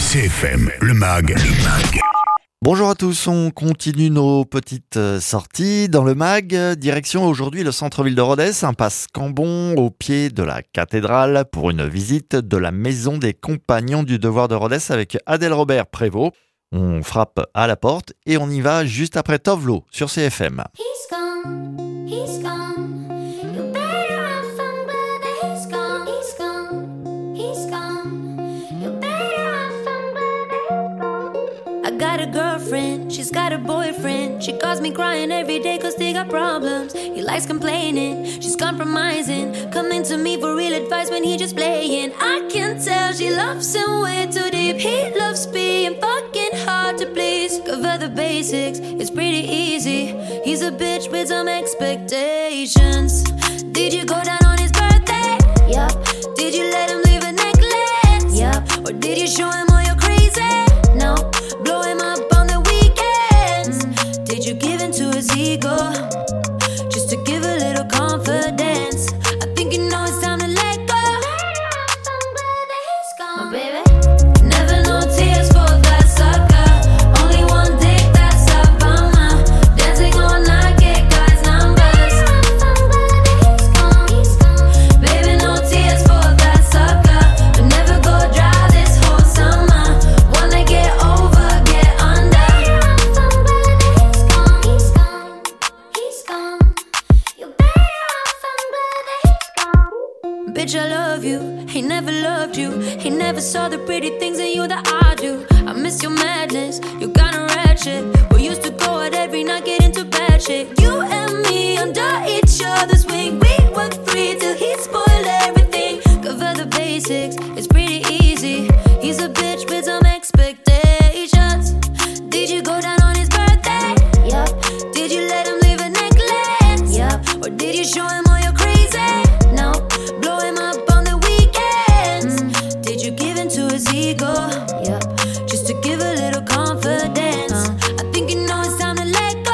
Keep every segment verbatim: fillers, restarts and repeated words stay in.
C F M, le mag, le mag. Bonjour à tous, on continue nos petites sorties dans le mag. Direction aujourd'hui le centre-ville de Rodez, impasse Cambon, au pied de la cathédrale, pour une visite de la maison des compagnons du devoir de Rodez avec Adèle Robert Prévost. On frappe à la porte et on y va juste après Tovlo sur C F M. He's gone, he's gone. You better run from brother. He's gone, he's gone, he's gone. You better run from brother. I got a girlfriend, she's got a boyfriend. She calls me crying every day cause they got problems. He likes complaining, she's compromising, coming to me for real advice when he just playing. I can tell she loves him way too deep. He loves being fucking hard to please. Cover the basics, it's pretty easy. He's a bitch with some expectations. Did you go down on his birthday? Yup. Did you let him leave a necklace? Yup. Or did you show him all your crazy? No. Blow him up on the weekends? Did you give in to his ego? Just to give a little confidence. I think you know it's time to let go. My baby. Never no tears for that sucker. Only one dick, that's a bummer. Dancing all night, get guys' numbers. Baby, no tears for that sucker. But never go dry this whole summer. Wanna get over, get under. He's gone, he's gone. You better run from brother. He's gone. Bitch, I love you. He never loved you. He never saw the pretty things in you that I do. I miss your madness. You kinda ratchet. We used to go out every night, get into bad shit. You and me under each other's wing. We were free till he spoiled everything. Cover the basics, it's pretty easy. He's a bitch with some expectations. Did you go down on his birthday? Yup. Did you let him leave a necklace? Yup. Or did you show him all your crazy? No. Blow him up on the weekends? Did you give in to his ego? Yup. Just to give a little confidence. Uh, I think you know it's time to let go.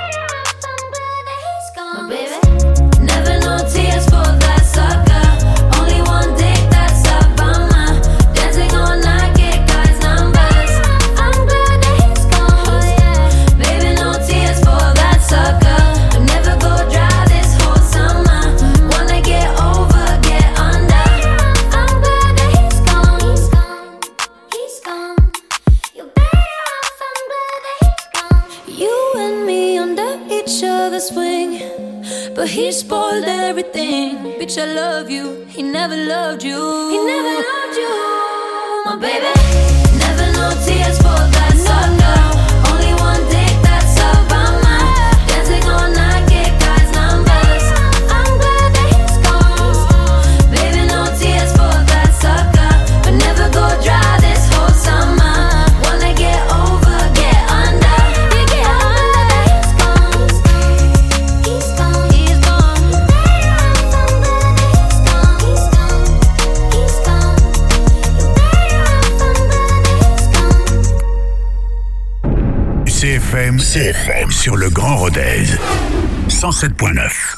My baby. Never no tears for that sucker. Only one dick, that's a bummer. Dancing all night, get guys' numbers. I'm glad that he's gone. Oh, yeah. Baby, no tears for that sucker. But never go dry this whole summer. Wanna get over, get under. I'm glad that he's gone. He's gone, he's gone. You better run from brother. He's gone. You and me under each other's wing. But he spoiled everything. Bitch, I love you. He never loved you. He never loved you. My baby. Never no tears for that sucker. Only one dick, that's a bummer. Dancing all night, get guys' numbers. I'm glad that he's gone. Baby, no tears for that sucker. But never go dry this whole summer. Wanna get over, get under. You get under. He's gone. He's gone. He's gone. He's gone. He's gone. He's gone. You better run from brother. He's gone. C F M, C F M sur le Grand Rodez. cent sept point neuf.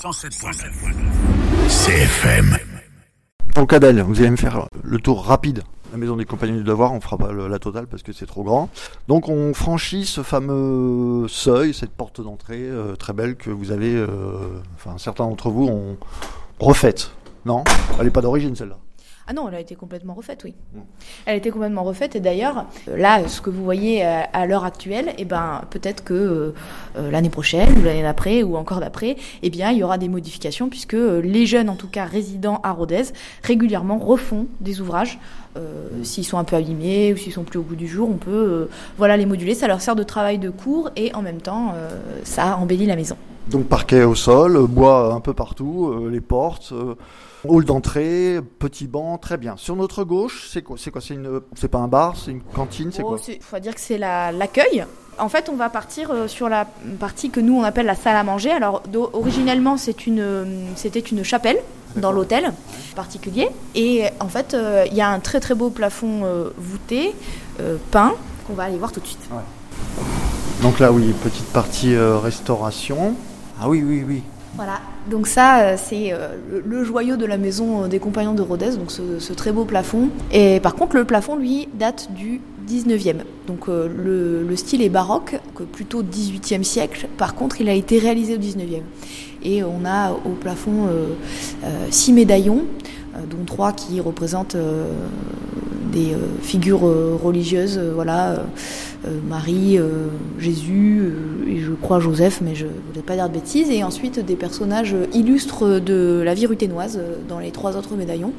C F M. Donc Adèle, vous allez me faire le tour rapide. La maison des compagnons du devoir, on fera pas le- la totale parce que c'est trop grand. Donc on franchit ce fameux seuil, cette porte d'entrée euh, très belle que vous avez, euh, enfin certains d'entre vous ont refaite. Non, elle n'est pas d'origine celle-là. Ah non, elle a été complètement refaite, oui. Mm. Elle a été complètement refaite et d'ailleurs, euh, là, ce que vous voyez à, à l'heure actuelle, eh ben, peut-être que euh, euh, l'année prochaine ou l'année d'après ou encore d'après, eh bien, il y aura des modifications puisque euh, les jeunes, en tout cas résidents à Rodez, régulièrement refont des ouvrages. Euh, s'ils sont un peu abîmés ou s'ils sont plus au goût du jour, on peut euh, voilà, les moduler. Ça leur sert de travail de cours et en même temps, euh, ça embellit la maison. Donc parquet au sol, euh, bois un peu partout, euh, les portes, euh, hall d'entrée, petit banc, très bien. Sur notre gauche, c'est quoi C'est quoi C'est une, c'est pas un bar, c'est une cantine, c'est Oh, quoi c'est- faut dire que c'est la- l'accueil. En fait, on va partir euh, sur la partie que nous on appelle la salle à manger. Alors, d'o- originellement, c'est une, euh, c'était une chapelle dans l'hôtel particulier. Et en fait, euh, il y a un très très beau plafond euh, voûté, euh, peint, qu'on va aller voir tout de suite. Donc là, oui, petite partie euh, restauration. Ah oui, oui, oui. Voilà, donc ça euh, c'est euh, le, le joyau de la maison euh, des compagnons de Rodez, donc ce, ce très beau plafond. Et par contre le plafond lui date du dix-neuvième. Donc euh, le, le style est baroque, que plutôt dix-huitième siècle. Par contre, il a été réalisé au dix-neuvième. Et on a au plafond euh, euh, six médaillons, euh, dont trois qui représentent euh, des euh, figures euh, religieuses, euh, voilà, euh, euh, Marie, euh, Jésus, euh, et je crois Joseph, mais je ne voudrais pas dire de bêtises. Et ensuite des personnages illustres de la vie ruthénoise euh, dans les trois autres médaillons.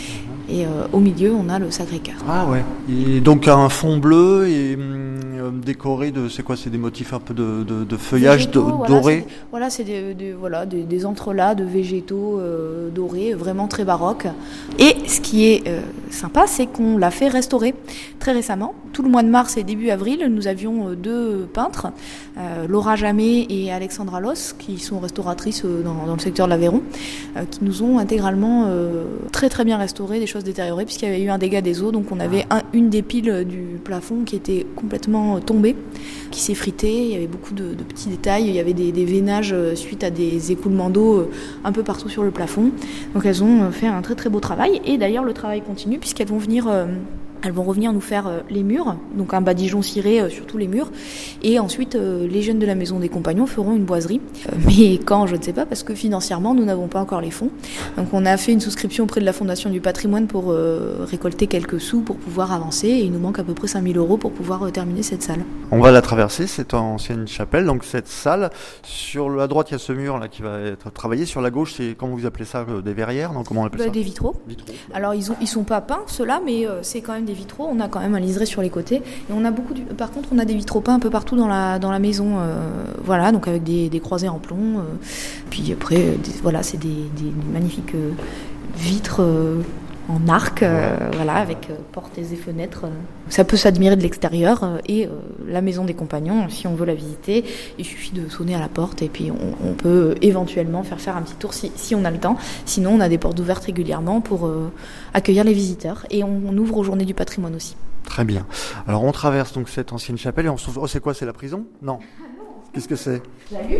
Et euh, au milieu, on a le Sacré-Cœur. Ah ouais. Et donc un fond bleu et hum, décoré de, c'est quoi, c'est des motifs un peu de, de, de feuillage Végétaux, do- voilà, doré. c'est, voilà, c'est des, des, voilà, des, des entrelacs de végétaux euh, dorés, vraiment très baroques. Et ce qui est euh, sympa, c'est qu'on l'a fait restaurer très récemment. Tout le mois de mars et début avril, nous avions deux peintres, euh, Laura Jamet et Alexandra Loss, qui sont restauratrices dans, dans le secteur de l'Aveyron, euh, qui nous ont intégralement euh, très très bien restauré des choses détériorées, puisqu'il y avait eu un dégât des eaux. Donc on avait un, une des piles du plafond qui était complètement tombée, qui s'effritait. Il y avait beaucoup de, de petits détails. Il y avait des, des vénages suite à des écoulements d'eau un peu partout sur le plafond. Donc elles ont fait un très très beau travail. Et d'ailleurs le travail continue, puisqu'elles vont venir... Euh, Elles vont revenir nous faire euh, les murs, donc un badigeon ciré euh, sur tous les murs. Et ensuite, euh, les jeunes de la Maison des Compagnons feront une boiserie. Euh, mais quand, je ne sais pas, parce que financièrement, nous n'avons pas encore les fonds. Donc on a fait une souscription auprès de la Fondation du Patrimoine pour euh, récolter quelques sous pour pouvoir avancer. Et il nous manque à peu près cinq mille euros pour pouvoir euh, terminer cette salle. On va la traverser, cette ancienne chapelle, donc cette salle. Sur la droite, il y a ce mur là qui va être travaillé. Sur la gauche, c'est, comment vous appelez ça, euh, des verrières, non, comment on appelle Bah, ça des vitraux. Vitraux. Alors ils ont, ils sont pas peints ceux-là, mais euh, c'est quand même des vitraux. On a quand même un liseré sur les côtés. Et on a beaucoup. Du... Par contre, on a des vitraux peints un peu partout dans la dans la maison. Euh, voilà, donc avec des, des croisées en plomb. Euh, puis après, euh, des, voilà, c'est des, des, des magnifiques euh, vitres euh, en arc, euh, voilà, avec euh, portes et fenêtres. Euh. Ça peut s'admirer de l'extérieur. Euh, et euh, la Maison des Compagnons, si on veut la visiter, il suffit de sonner à la porte et puis on, on peut éventuellement faire faire un petit tour si, si on a le temps. Sinon, on a des portes ouvertes régulièrement pour euh, accueillir les visiteurs. Et on, on ouvre aux Journées du Patrimoine aussi. Très bien. Alors on traverse donc cette ancienne chapelle et on se trouve... Oh, c'est quoi, c'est la prison ? Non. Qu'est-ce que c'est ? J'allume.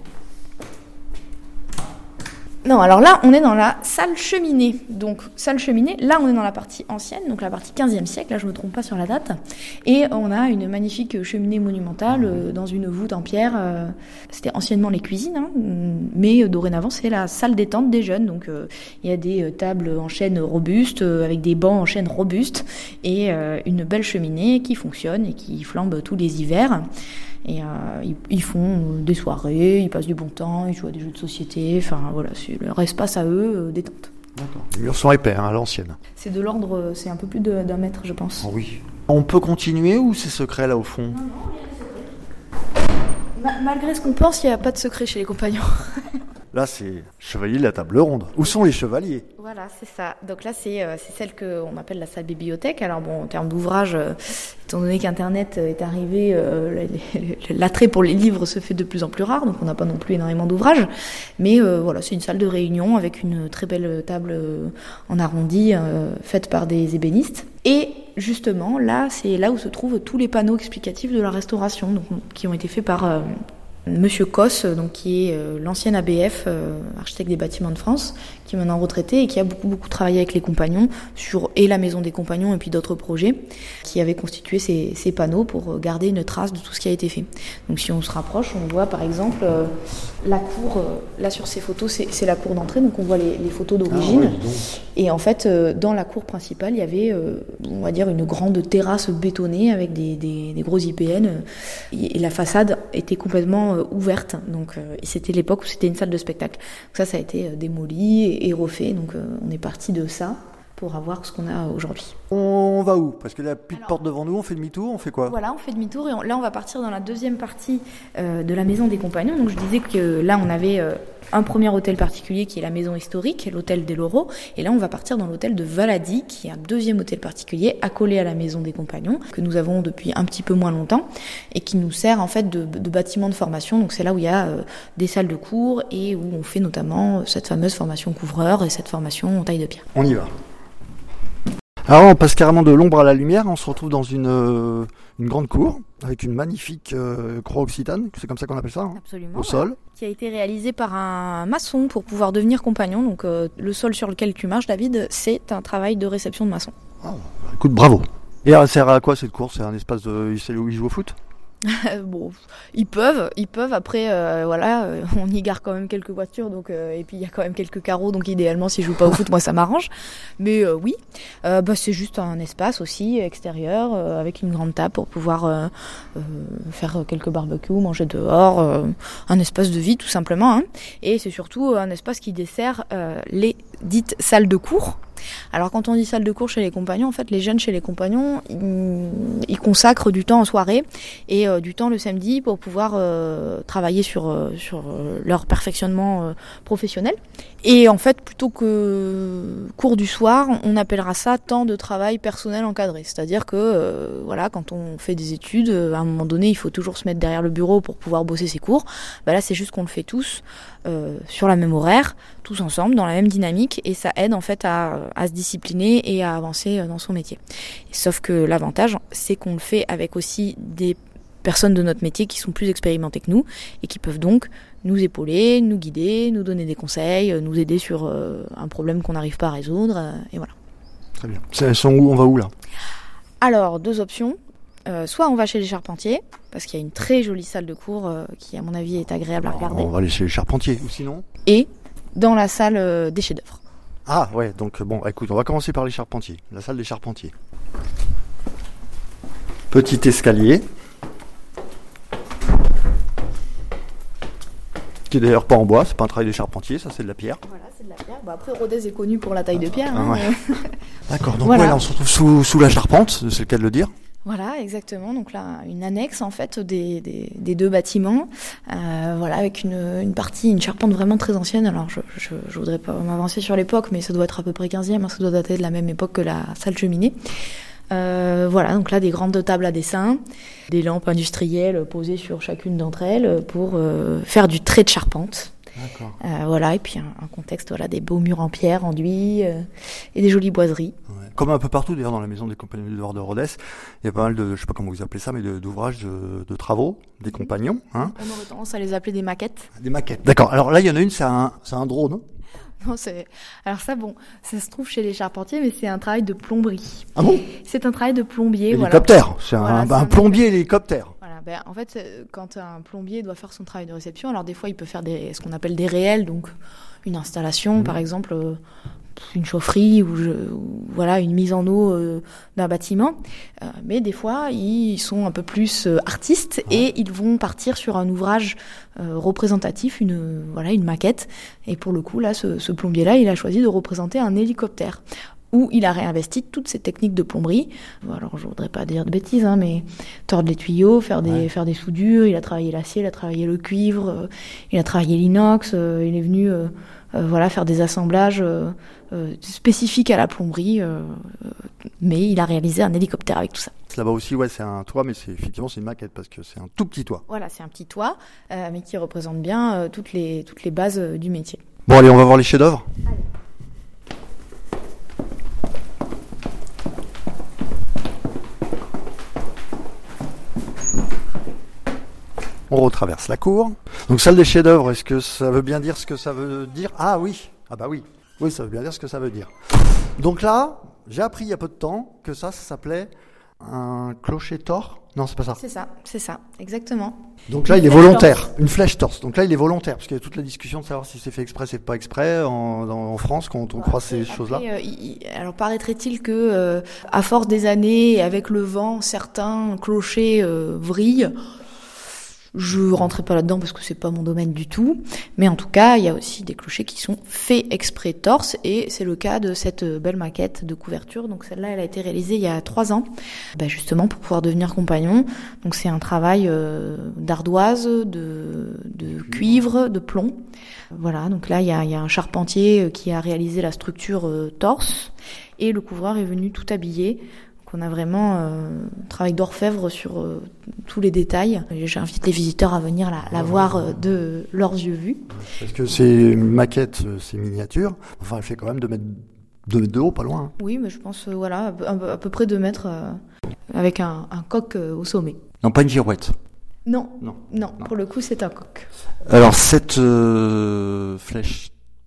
Non, alors là, on est dans la salle cheminée. Donc, salle cheminée, là, on est dans la partie ancienne, donc la partie quinzième siècle, là, je ne me trompe pas sur la date. Et on a une magnifique cheminée monumentale euh, dans une voûte en pierre. Euh, c'était anciennement les cuisines, hein, mais euh, dorénavant, c'est la salle détente des jeunes. Donc, euh, il y a des euh, tables en chêne robustes, euh, avec des bancs en chêne robustes, et euh, une belle cheminée qui fonctionne et qui flambe tous les hivers. Et euh, ils, ils font des soirées, ils passent du bon temps, ils jouent à des jeux de société, enfin voilà, c'est leur espace à eux, euh, détente. D'accord. Les murs sont épais, hein, à l'ancienne. C'est de l'ordre, c'est un peu plus de, d'un mètre, je pense. Oh oui. On peut continuer ou c'est secret là au fond ? Non, non, il y a des secrets. Ma- malgré ce qu'on pense, il n'y a pas de secret chez les compagnons. Là, c'est chevalier de la table ronde. Où sont les chevaliers ? Voilà, c'est ça. Donc là, c'est, euh, c'est celle qu'on appelle la salle bibliothèque. Alors bon, en termes d'ouvrage, euh, étant donné qu'Internet est arrivé, euh, l'attrait pour les livres se fait de plus en plus rare, donc on n'a pas non plus énormément d'ouvrages. Mais euh, voilà, c'est une salle de réunion avec une très belle table euh, en arrondi, euh, faite par des ébénistes. Et justement, là, c'est là où se trouvent tous les panneaux explicatifs de la restauration, donc, qui ont été faits par... Euh, Monsieur Cosse, donc, qui est euh, l'ancien A B F, euh, architecte des bâtiments de France, qui est maintenant retraité et qui a beaucoup beaucoup travaillé avec les compagnons sur et la Maison des Compagnons et puis d'autres projets, qui avaient constitué ces, ces panneaux pour garder une trace de tout ce qui a été fait. Donc si on se rapproche, on voit par exemple euh, la cour, euh, là sur ces photos, c'est, c'est la cour d'entrée, donc on voit les, les photos d'origine. Ah ouais, dis donc. Et en fait, euh, dans la cour principale, il y avait, euh, on va dire, une grande terrasse bétonnée avec des, des, des gros I P N. Euh, et, et la façade était complètement euh, ouverte. Donc, euh, et c'était l'époque où c'était une salle de spectacle. Donc ça, ça a été euh, démoli et, et refait. Donc, euh, on est parti de ça pour avoir ce qu'on a aujourd'hui. On va où ? Parce que là, plus de Alors, porte devant nous, on fait demi-tour, on fait quoi ? Voilà, on fait demi-tour et on, là, on va partir dans la deuxième partie euh, de la Maison des Compagnons. Donc, je disais que là, on avait euh, un premier hôtel particulier qui est la maison historique, l'hôtel des Laureaux. Et là, on va partir dans l'hôtel de Valady, qui est un deuxième hôtel particulier accolé à la Maison des Compagnons, que nous avons depuis un petit peu moins longtemps et qui nous sert en fait de, de bâtiment de formation. Donc, c'est là où il y a euh, des salles de cours et où on fait notamment cette fameuse formation couvreur et cette formation en taille de pierre. On y va. Alors on passe carrément de l'ombre à la lumière, on se retrouve dans une, euh, une grande cour avec une magnifique euh, croix occitane, c'est comme ça qu'on appelle ça, hein, Absolument. au sol. Qui a été réalisé par un maçon pour pouvoir devenir compagnon. Donc euh, le sol sur lequel tu marches, David, c'est un travail de réception de maçon. Ah, écoute, bravo. Et elle sert à quoi cette course? C'est un espace de... C'est où ils jouent au foot? Bon, ils peuvent, ils peuvent. Après, euh, voilà, euh, on y gare quand même quelques voitures, donc euh, et puis il y a quand même quelques carreaux, donc idéalement, s'ils jouent pas au foot, moi ça m'arrange. Mais euh, oui, euh, bah, c'est juste un espace aussi extérieur euh, avec une grande table pour pouvoir euh, euh, faire quelques barbecues, manger dehors, euh, un espace de vie tout simplement. Hein. Et c'est surtout un espace qui dessert euh, les dites salles de cours. Alors quand on dit salle de cours chez les compagnons, en fait les jeunes chez les compagnons, ils, ils consacrent du temps en soirée et euh, du temps le samedi pour pouvoir euh, travailler sur, euh, sur euh, leur perfectionnement euh, professionnel. Et en fait, plutôt que cours du soir, on appellera ça temps de travail personnel encadré. C'est-à-dire que euh, voilà, quand on fait des études, à un moment donné, il faut toujours se mettre derrière le bureau pour pouvoir bosser ses cours. Bah là, c'est juste qu'on le fait tous euh, sur la même horaire, tous ensemble, dans la même dynamique, et ça aide en fait à, à se discipliner et à avancer dans son métier. Sauf que l'avantage, c'est qu'on le fait avec aussi des personnes de notre métier qui sont plus expérimentées que nous et qui peuvent donc nous épauler, nous guider, nous donner des conseils, nous aider sur euh, un problème qu'on n'arrive pas à résoudre, euh, et voilà. Très bien. Elles sont où? On va où là? Alors, deux options. Euh, soit on va chez les charpentiers, parce qu'il y a une très jolie salle de cours euh, qui, à mon avis, est agréable à regarder. On va aller chez les charpentiers, ou sinon? Et dans la salle euh, des chefs-d'œuvre. Ah ouais, donc bon, écoute, on va commencer par les charpentiers. La salle des charpentiers. Petit escalier. Qui est d'ailleurs pas en bois, c'est pas un travail des charpentiers, ça c'est de la pierre. Voilà, c'est de la pierre. Bah, après, Rodez est connu pour la taille de pierre. Ah, hein, ouais. euh. D'accord, donc Voilà. ouais, là on se retrouve sous, sous la charpente, c'est le cas de le dire. Voilà, exactement. Donc là, une annexe en fait des, des, des deux bâtiments. Euh, voilà, avec une, une partie, une charpente vraiment très ancienne. Alors, je, je, je voudrais pas m'avancer sur l'époque, mais ça doit être à peu près quinzième, hein, ça doit dater de la même époque que la salle cheminée. Euh, voilà, donc là, des grandes tables à dessin, des lampes industrielles posées sur chacune d'entre elles pour euh, faire du trait de charpente. D'accord. Euh, voilà, et puis un, un contexte, voilà, des beaux murs en pierre, enduits, euh, et des jolies boiseries. Ouais. Comme un peu partout d'ailleurs dans la maison des compagnons du devoir de Rodez, il y a pas mal de, je sais pas comment vous appelez ça, mais de, d'ouvrages de, de travaux des compagnons, hein. On aurait tendance à les appeler des maquettes. Des maquettes. D'accord. Alors là, il y en a une, c'est un, c'est un drone. Non, c'est... Alors ça, bon, ça se trouve chez les charpentiers, mais c'est un travail de plomberie. Ah bon? C'est un travail de plombier, voilà. Hélicoptère. C'est un, Voilà, un, c'est un un plombier hélicoptère. Voilà, ben, en fait, euh, quand un plombier doit faire son travail de réception, alors des fois, il peut faire des, ce qu'on appelle des réels, donc une installation, Mmh. par exemple, euh, une chaufferie ou, je, ou voilà, une mise en eau euh, d'un bâtiment. Euh, mais des fois, ils sont un peu plus euh, artistes Ouais. et ils vont partir sur un ouvrage euh, représentatif, une, voilà, une maquette. Et pour le coup, là, ce, ce plombier-là, il a choisi de représenter un hélicoptère, où il a réinvesti toutes ses techniques de plomberie. Alors, je voudrais pas dire de bêtises, hein, mais tordre les tuyaux, faire des, Ouais. faire des soudures, il a travaillé l'acier, il a travaillé le cuivre, euh, il a travaillé l'inox, euh, il est venu euh, euh, voilà, faire des assemblages euh, euh, spécifiques à la plomberie, euh, euh, mais il a réalisé un hélicoptère avec tout ça. Là-bas aussi, ouais, c'est un toit, mais c'est effectivement c'est une maquette parce que c'est un tout petit toit. Voilà, c'est un petit toit, euh, mais qui représente bien euh, toutes les, toutes les bases euh, du métier. Bon, allez, on va voir les chefs-d'œuvre. On retraverse la cour. Donc salle des chefs-d'œuvre, est-ce que ça veut bien dire ce que ça veut dire? Ah oui, ah bah oui, oui, ça veut bien dire ce que ça veut dire. Donc là, j'ai appris il y a peu de temps que ça, ça s'appelait un clocher tors. Non, c'est pas ça. C'est ça, c'est ça, exactement. Donc là, Une il est flèche volontaire, torse. une flèche torse. Donc là, il est volontaire, parce qu'il y a toute la discussion de savoir si c'est fait exprès, c'est pas exprès en, dans- en France quand on croit ces Après, choses-là. euh, il- il- alors paraîtrait-il que, euh, à force des années, et avec le vent, certains clochers euh, vrillent. Je rentrerai pas là-dedans parce que c'est pas mon domaine du tout. Mais en tout cas, il y a aussi des clochers qui sont faits exprès torse, et c'est le cas de cette belle maquette de couverture. Donc celle-là, elle a été réalisée il y a trois ans, ben justement pour pouvoir devenir compagnon. Donc c'est un travail euh, d'ardoise, de, de cuivre, de plomb. Voilà, donc là, il y a, il y a un charpentier qui a réalisé la structure euh, torse, et le couvreur est venu tout habiller. Donc on a vraiment euh, un travail d'orfèvre sur euh, tous les détails. Et j'invite les visiteurs à venir la, la voir euh, de leurs yeux vus. Parce que c'est une maquette, euh, c'est miniature. Enfin, elle fait quand même deux mètres, deux mètres de haut, pas loin. hein. Oui, mais je pense, euh, voilà, à peu, à peu près deux mètres, euh, avec un, un coq euh, au sommet. Non, pas une girouette. Non, Non. non, Non. pour le coup, c'est un coq. Alors, cette euh, flèche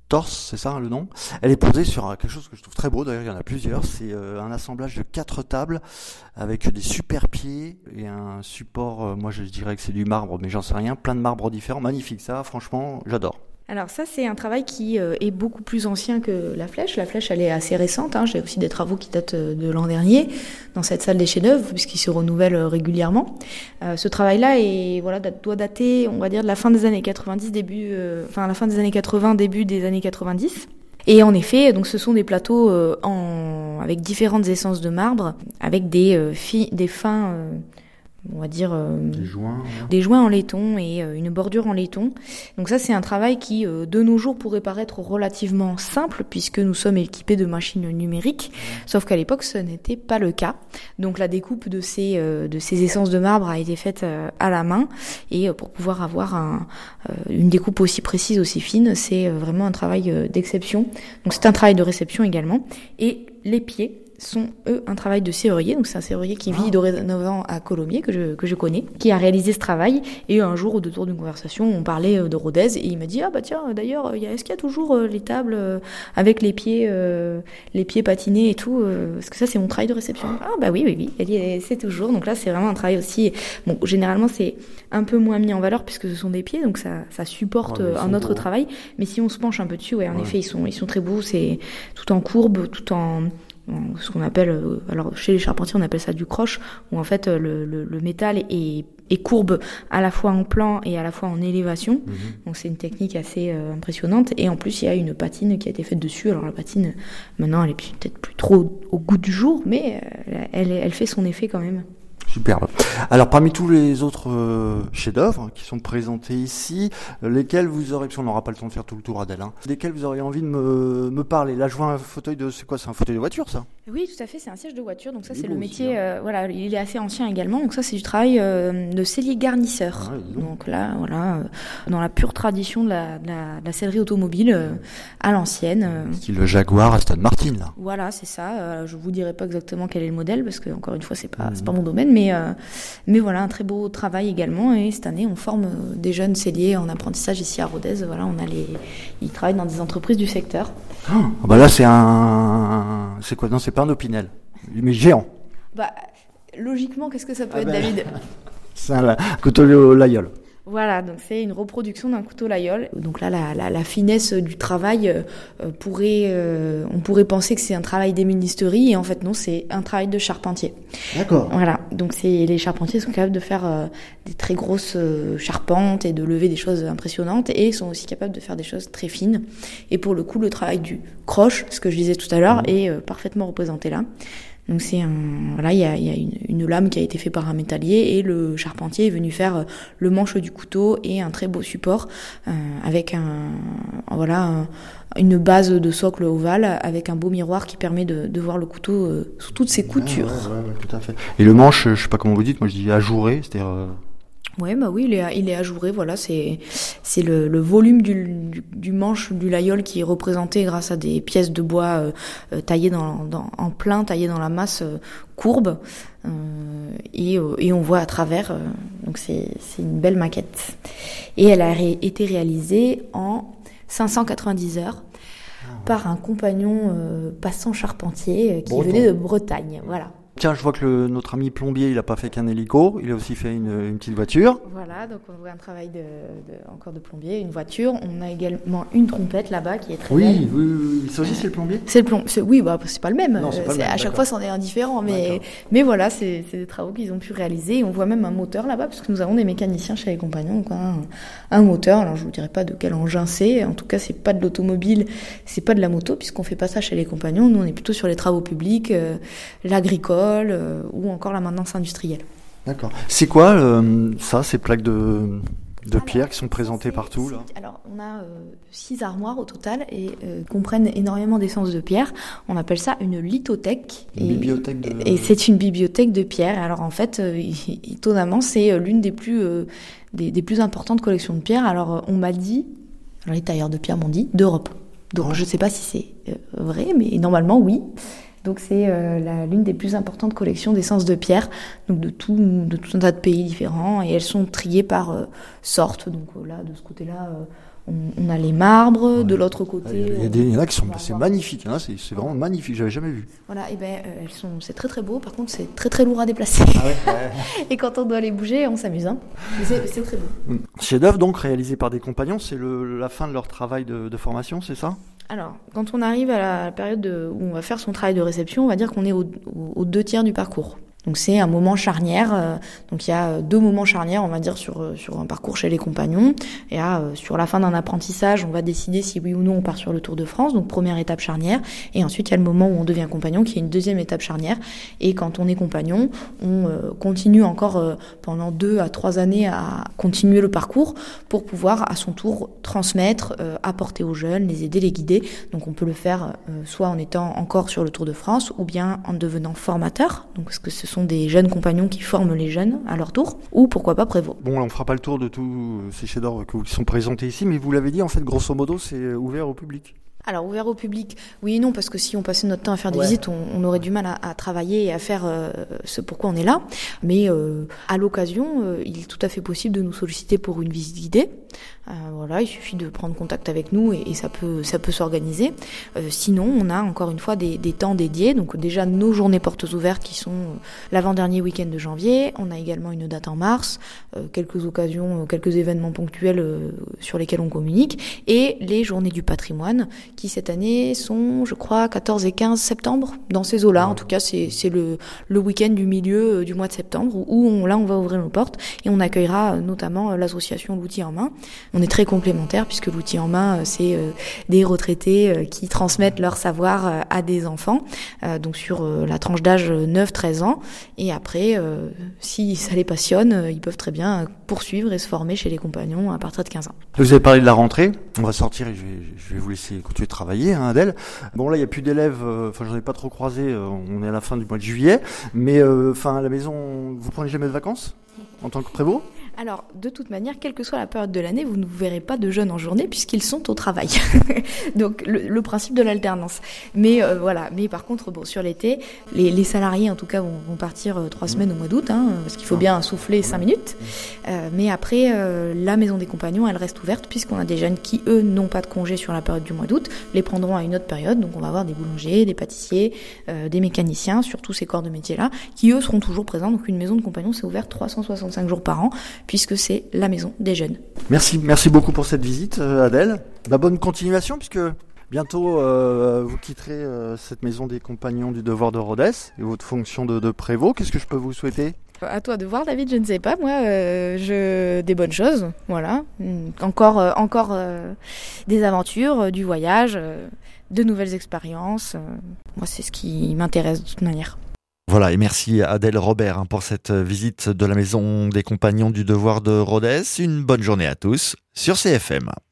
Torse, c'est ça hein, le nom. Elle est posée sur quelque chose que je trouve très beau, d'ailleurs il y en a plusieurs, c'est euh, un assemblage de quatre tables avec des super pieds et un support, euh, moi je dirais que c'est du marbre, mais j'en sais rien, plein de marbres différents, magnifique ça, franchement j'adore. Alors ça, c'est un travail qui euh, est beaucoup plus ancien que la flèche. La flèche, elle est assez récente. Hein. J'ai aussi des travaux qui datent euh, de l'an dernier dans cette salle des chefs-d'œuvre, puisqu'ils se renouvellent euh, régulièrement. Euh, ce travail-là est, voilà, date- doit dater, on va dire, de la fin des années quatre-vingt-dix, début, euh, enfin la fin des années quatre-vingts, début des années quatre-vingt-dix. Et en effet, donc ce sont des plateaux euh, en, avec différentes essences de marbre, avec des, euh, fi- des fins, euh, on va dire, euh, Des joints. Ouais. des joints en laiton et euh, une bordure en laiton. Donc ça, c'est un travail qui, euh, de nos jours, pourrait paraître relativement simple puisque nous sommes équipés de machines numériques, sauf qu'à l'époque, ce n'était pas le cas. Donc la découpe de ces, euh, de ces essences de marbre a été faite euh, à la main et euh, pour pouvoir avoir un, euh, une découpe aussi précise, aussi fine, c'est euh, vraiment un travail euh, d'exception. Donc c'est un travail de réception également. Et les pieds sont, eux, un travail de serrurier. Donc, c'est un serrurier qui vit dorénavant à Colomiers, que je, que je connais, qui a réalisé ce travail. Et un jour, au détour d'une conversation, on parlait de Rodez et il m'a dit, ah bah tiens, d'ailleurs, y a, est-ce qu'il y a toujours euh, les tables euh, avec les pieds, euh, les pieds patinés et tout euh, parce que ça, c'est mon travail de réception. Ah bah oui, oui, oui, elle y est, c'est toujours. Donc là, c'est vraiment un travail aussi. Bon, généralement, c'est un peu moins mis en valeur puisque ce sont des pieds, donc ça, ça supporte Ouais, un autre beaux. travail. Mais si on se penche un peu dessus, ouais, en Ouais. effet, ils sont, ils sont très beaux. C'est tout en courbe, tout en ce qu'on appelle, euh, alors chez les charpentiers on appelle ça du croche, où en fait euh, le, le, le métal est, est courbe à la fois en plan et à la fois en élévation. Mhm. Donc c'est une technique assez euh, impressionnante. Et en plus il y a une patine qui a été faite dessus. Alors la patine, maintenant elle est peut-être plus trop au goût du jour, mais euh, elle, elle fait son effet quand même. Superbe. Alors parmi tous les autres euh, chefs-d'œuvre qui sont présentés ici, euh, lesquels vous aurez, parce qu'on n'aura pas le temps de faire tout le tour Adèle, hein, lesquels vous auriez envie de me, me parler. Là je vois un fauteuil de, c'est quoi, c'est un fauteuil de voiture ça? Oui, tout à fait, c'est un siège de voiture. Donc ça Il est c'est beau le aussi, métier, hein. euh, voilà, il est assez ancien également. Donc ça c'est du travail euh, de sellier garnisseur. Ah ouais, dis donc. Donc là, voilà, euh, dans la pure tradition de la, de la, de la sellerie automobile euh, à l'ancienne. euh, Style Jaguar Aston Martin là. Voilà, c'est ça. Euh, je vous dirai pas exactement quel est le modèle parce que encore une fois, c'est pas, Mhm. c'est pas mon domaine, mais euh, mais voilà, un très beau travail également. Et cette année, on forme euh, des jeunes selliers en apprentissage ici à Rodez. Voilà, on a les, ils travaillent dans des entreprises du secteur. Ah bah là c'est un, c'est quoi? Non, c'est pas un Opinel, mais géant. Bah, logiquement, qu'est-ce que ça peut Ah être, ben. David? C'est un la- couteau Layol. Voilà, donc c'est une reproduction d'un couteau Layol. Donc là, la, la, la finesse du travail euh, pourrait, euh, on pourrait penser que c'est un travail d'ébénisterie, et en fait non, c'est un travail de charpentier. D'accord. Voilà, donc c'est les charpentiers sont capables de faire euh, des très grosses euh, charpentes et de lever des choses impressionnantes, et sont aussi capables de faire des choses très fines. Et pour le coup, le travail du croche, ce que je disais tout à l'heure, Mmh. est euh, parfaitement représenté là. Donc c'est un, voilà, il y a, il y a une, une lame qui a été faite par un métallier et le charpentier est venu faire euh, le manche du couteau et un très beau support euh, avec un, voilà, un- une base de socle ovale avec un beau miroir qui permet de, de voir le couteau euh, sous toutes ses coutures. Ouais, ouais, ouais, ouais, tout à fait. Et le manche, je sais pas comment vous dites, moi je dis ajouré, c'est-à-dire. euh, Ouais, bah oui, il est, il est ajouré, voilà, c'est, c'est le, le volume du, du, du manche du Layol qui est représenté grâce à des pièces de bois euh, euh, taillées dans, dans, en plein, taillées dans la masse euh, courbe, euh, et, euh, et on voit à travers, euh, donc c'est, c'est une belle maquette. Et elle a ré- été réalisée en cinq cent quatre-vingt-dix heures par un compagnon euh, passant charpentier euh, qui Breton. venait de Bretagne, voilà. Tiens, je vois que le- notre ami plombier, il a pas fait qu'un hélico, il a aussi fait une, une petite voiture. Voilà, donc on voit un travail de, de- encore de plombier, une voiture. On a également une trompette là-bas qui est très belle. Oui, oui, oui, oui. Ça aussi, c'est le plombier. C'est le plomb. c'est- Oui, bah c'est pas le même. Non, c'est pas le C'est- même, à chaque d'accord. fois, c'en est un différent, mais D'accord. mais voilà, c'est c'est des travaux qu'ils ont pu réaliser. Et on voit même un moteur là-bas, parce que nous avons des mécaniciens chez les compagnons, donc un, un moteur. Alors je vous dirai pas de quel engin c'est. En tout cas, c'est pas de l'automobile, c'est pas de la moto, puisqu'on fait pas ça chez les compagnons. Nous, on est plutôt sur les travaux publics, euh, l'agricole euh, ou encore la maintenance industrielle. D'accord. C'est quoi euh, ça, ces plaques de, de Alors, pierre qui sont présentées c'est- partout là? c'est- Alors, on a euh, six armoires au total et euh, comprennent énormément d'essences de pierre. On appelle ça une lithothèque. Une Et- bibliothèque de. Et c'est une bibliothèque de pierre. Alors en fait, euh, étonnamment, c'est euh, l'une des plus, euh, des, des plus importantes collections de pierre. Alors euh, on m'a dit, alors les tailleurs de pierre m'ont dit, d'Europe. Donc Ouais. je ne sais pas si c'est euh, vrai, mais normalement oui. Donc c'est euh, la- l'une des plus importantes collections d'essences de pierre, donc de tout, de tout un tas de pays différents, et elles sont triées par euh, sortes. Donc euh, là, de ce côté-là, euh, on, on a les marbres, de l'autre côté. Il y, a des, il y en a qui sont on va c'est avoir- magnifique, hein, c'est, c'est vraiment magnifique, j'avais jamais vu. Voilà, et ben euh, elles sont, c'est très très beau. Par contre, c'est très très lourd à déplacer. Et quand on doit les bouger, on s'amuse. Hein. Mais c'est, c'est très beau. Chef-d'œuvre donc réalisé par des compagnons, c'est le, la fin de leur travail de, de formation, c'est ça? Alors, quand on arrive à la période de- où on va faire son travail de réception, on va dire qu'on est au- au- aux deux tiers du parcours. Donc c'est un moment charnière. euh, Donc il y a deux moments charnières, on va dire, sur euh, sur un parcours chez les compagnons. Et là, euh, sur la fin d'un apprentissage, on va décider si oui ou non on part sur le Tour de France. Donc première étape charnière. Et ensuite il y a le moment où on devient compagnon, qui est une deuxième étape charnière. Et quand on est compagnon, on euh, continue encore euh, pendant deux à trois années à continuer le parcours pour pouvoir à son tour transmettre, euh, apporter aux jeunes, les aider, les guider. Donc on peut le faire euh, soit en étant encore sur le Tour de France ou bien en devenant formateur. Donc parce que ce sont des jeunes compagnons qui forment les jeunes à leur tour, ou pourquoi pas prévôt. Bon, là, on fera pas le tour de tous ces chefs-d'œuvre que- qui sont présentés ici, mais vous l'avez dit, en fait, grosso modo, c'est ouvert au public. Alors ouvert au public, oui et non, parce que si on passait notre temps à faire des Ouais. visites, on, on aurait du mal à, à travailler et à faire euh, ce pourquoi on est là. Mais euh, à l'occasion, euh, il est tout à fait possible de nous solliciter pour une visite guidée. Euh, voilà, il suffit de prendre contact avec nous et, et ça peut ça peut s'organiser. Euh, sinon, on a encore une fois des, des temps dédiés. Donc déjà nos journées portes ouvertes qui sont euh, l'avant-dernier week-end de janvier. On a également une date en mars, euh, quelques occasions, euh, quelques événements ponctuels euh, sur lesquels on communique, et les journées du patrimoine qui cette année sont, je crois, quatorze et quinze septembre, dans ces eaux-là. En tout cas, c'est, c'est le, le week-end du milieu euh, du mois de septembre où, où on, là, on va ouvrir nos portes et on accueillera euh, notamment euh, l'association L'Outil en Main. On est très complémentaires puisque l'Outil en Main, euh, c'est euh, des retraités euh, qui transmettent leur savoir euh, à des enfants, euh, donc sur euh, la tranche d'âge neuf treize ans. Et après, euh, si ça les passionne, euh, ils peuvent très bien euh, poursuivre et se former chez les compagnons à partir de quinze ans. Vous avez parlé de la rentrée. On va sortir et je vais, je vais vous laisser continuer de travailler, hein, Adèle. Bon, là, il n'y a plus d'élèves. euh, Enfin, j'en ai pas trop croisé. euh, on est à la fin du mois de juillet. Mais, euh, enfin, à la maison, vous prenez jamais de vacances en tant que prévôt? Alors, de toute manière, quelle que soit la période de l'année, vous ne verrez pas de jeunes en journée puisqu'ils sont au travail. Donc, le, le principe de l'alternance. Mais euh, voilà. Mais par contre, bon, sur l'été, les, les salariés, en tout cas, vont, vont partir euh, trois semaines au mois d'août, hein, parce qu'il faut bien souffler cinq minutes. Euh, mais après, euh, la maison des compagnons, elle reste ouverte puisqu'on a des jeunes qui, eux, n'ont pas de congé sur la période du mois d'août, les prendront à une autre période. Donc, on va avoir des boulangers, des pâtissiers, euh, des mécaniciens, sur tous ces corps de métiers-là, qui, eux, seront toujours présents. Donc, une maison de compagnons, c'est ouvert trois cent soixante-cinq jours par an, puisque c'est la maison des jeunes. Merci, merci beaucoup pour cette visite, euh, Adèle. La bonne continuation, puisque bientôt euh, vous quitterez euh, cette maison des compagnons du devoir de Rodez et votre fonction de, de prévôt. Qu'est-ce que je peux vous souhaiter? À toi de voir, David, je ne sais pas. Moi, euh, je des bonnes choses, voilà. Mm, Encore, euh, encore euh, des aventures, euh, du voyage, euh, de nouvelles expériences. euh. Moi, c'est ce qui m'intéresse de toute manière. Voilà, et merci Adèle Robert hein, pour cette visite de la maison des compagnons du devoir de Rodez. Une bonne journée à tous sur C F M.